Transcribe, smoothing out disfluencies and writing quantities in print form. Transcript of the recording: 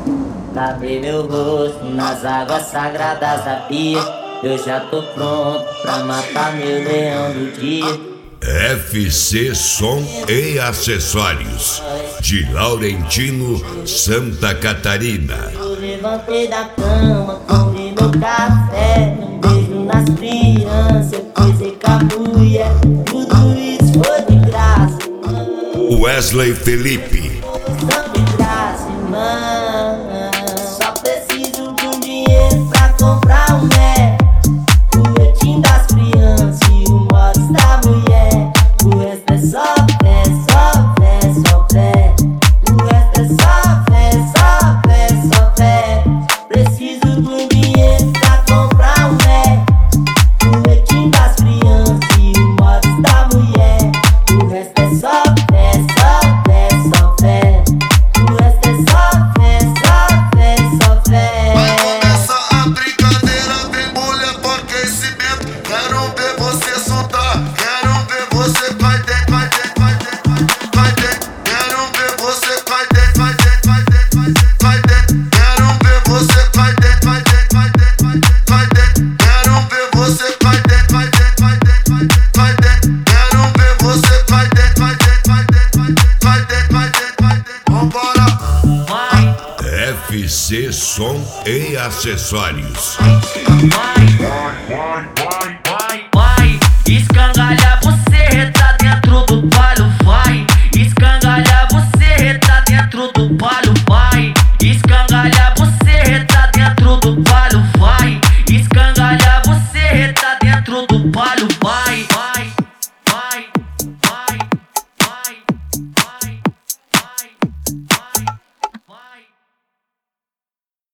Lavei meu rosto nas águas sagradas da pia. Eu já tô pronto pra matar meu leão do dia. FC Som e Acessórios de Laurentino, Santa Catarina. Eu levantei da cama, comi meu café, um beijo nas crianças, eu coisei com a mulher. Tudo isso foi de graça. Wesley Felipe. Só de graça, irmã. Só preciso de um dinheiro pra comprar um Mac, o leitinho das crianças e o mods da mulher. O resto é só fé, só fé, só fé. O resto é só fé, só fé, só fé. Preciso de um dinheiro pra comprar um Mac, o leitinho das crianças e o mods da mulher. O resto é só fé, só fé, só fé. O resto é só fé, só fé, só fé. Vai começar a brincadeira, vem mulher pro aquecimento. Quero ver você soltar, quero ver você vai dentro, vai dentro, vai dentro, vai dentro. Quero ver você vai dentro, vai dentro, vai dentro, vai dentro. Quero ver você vai dentro, vai dentro, vai dentro, vai dentro. Quero ver você vai dentro, vai dentro, vai dentro, vai dentro. Quero ver você vai dentro, vai dentro, vai dentro, vai dentro, vai dentro, vai dentro. Vambora. FC Som e Acessórios. Vai.